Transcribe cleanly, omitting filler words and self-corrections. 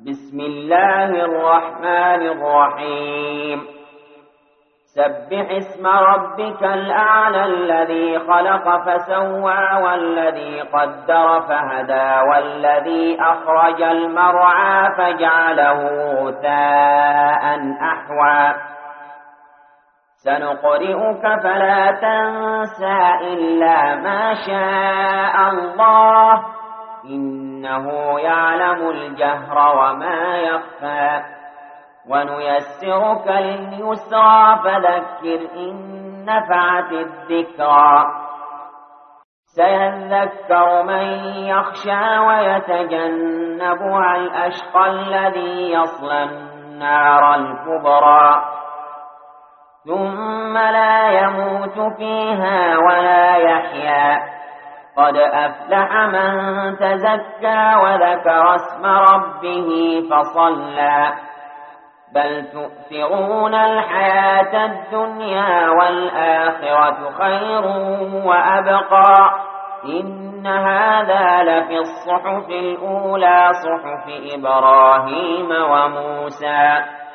بسم الله الرحمن الرحيم سبح اسم ربك الأعلى الذي خلق فسوى والذي قدر فهدى والذي أخرج المرعى فجعله غثاء أحوى سنقرئك فلا تنسى إلا ما شاء الله إنه يعلم الجهر وما يخفى ونيسرك لليسرى فذكر إن نفعت الذكرى سيذكر من يخشى ويتجنبها الأشقى الذي يصلى النار الكبرى ثم لا يموت فيها ولا يحيا قد أفلح من تزكى وذكر اسم ربه فصلى بل تؤثرون الحياة الدنيا والآخرة خير وأبقى إن هذا لفي الصحف الأولى صحف إبراهيم وموسى